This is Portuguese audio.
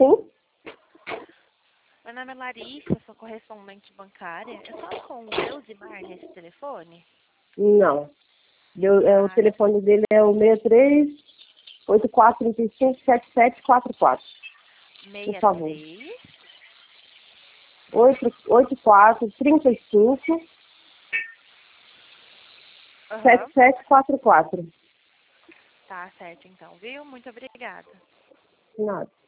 Sim? Meu nome é Larissa, sou correspondente bancária. Eu falo com o Elzimar nesse telefone? Não. O Ah, telefone dele é o 63-8435-7744. Por favor. 63. 84-35-7744. Aham. Tá certo então, viu? Muito obrigada. Nada.